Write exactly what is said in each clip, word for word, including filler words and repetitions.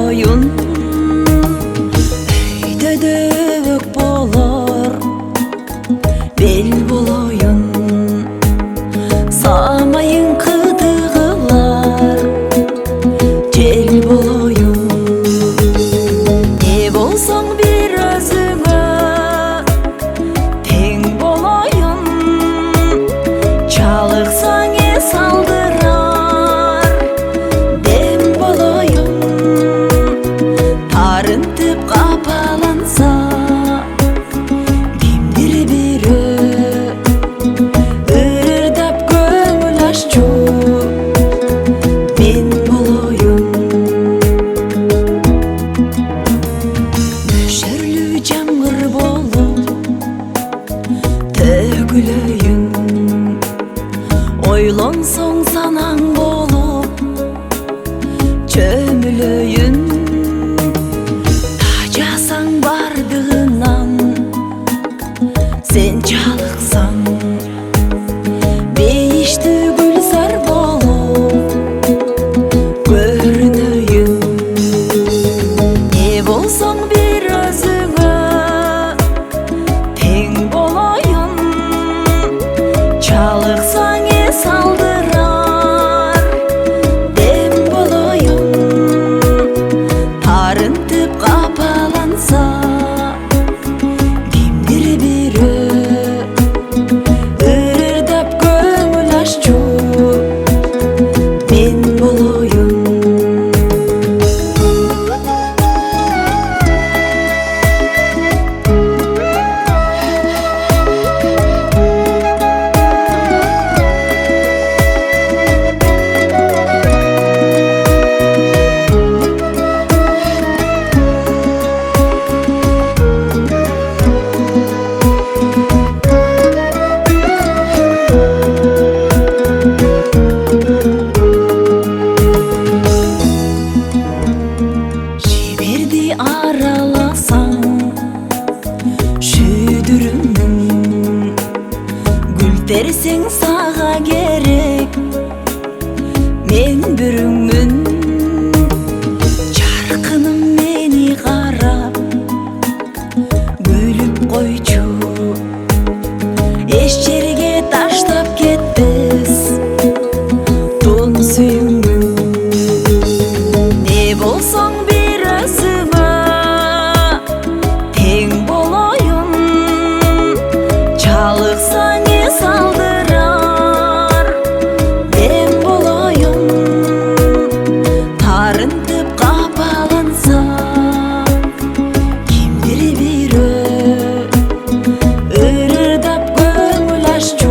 болоюн, өйдөдөк болор бел болоюн, самайың кытыгылар жел болоюн. Не болсоң бир өзүңө тең болоюн, чалыксаң эс алдырар дем болоюн. Тарынтып капаланса кимдир бирөө ырдап көңүл аччу мен болоюн. Мөшөрлүү жамгыр болуп төгүлөйүн, ойлонсоң санаң болуп чөмүлөйүн. Тажасаң бардыгынан сен чалыксаң, бейишти гүлзар болуп көрүнөйүн. Не болсоң бир өзүңө тең болоюн, чалыксаң эс алдырар дем болоюн. Тарынтып капаланса кимдир бирөө ырдап көңүл аччу мен болоюн. Жиберди араласаң шүйдүрүмүн, гүл терсең сага керек мен бүрүңмүн. Жаркыным мени карап күлүп койчу, эч жерге таштап кетпес тун сүйүмүн. Не болсоң бир өзүңө тең болоюн, чалыксаң эс алдырар дем болоюн. Тарынтып капаланса кимдир бирөө ырдап көңүл аччу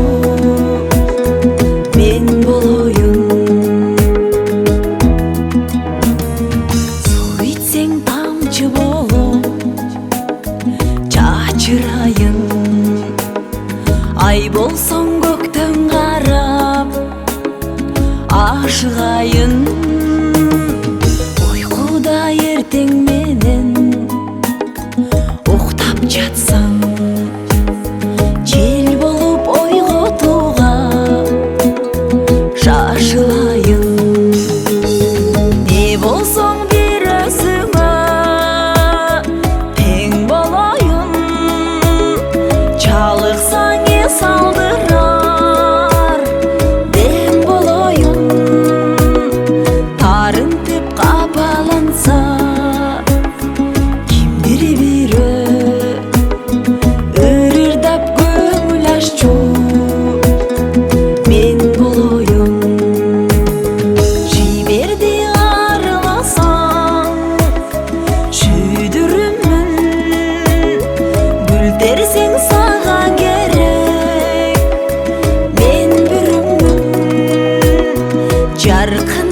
мен болоюн. Суу ичсең тамчы болуп чачырайын, ай болсоң көктөн карап ашыгайын. Уйкуда эртең менен уктап жатсаң, жел болуп ойготууга шашылайын. Не болсоң бир өзүңө тең болоюн, чалыксаң эс алдырар дем болоюн. Тарынтып капаланса кимдир бирөө ырдап көңүл аччу мен болоюн. Жиберди араласаң шүйдүрүмүн, гүл терсең сага керек мен бүрүңмүн. Жаркын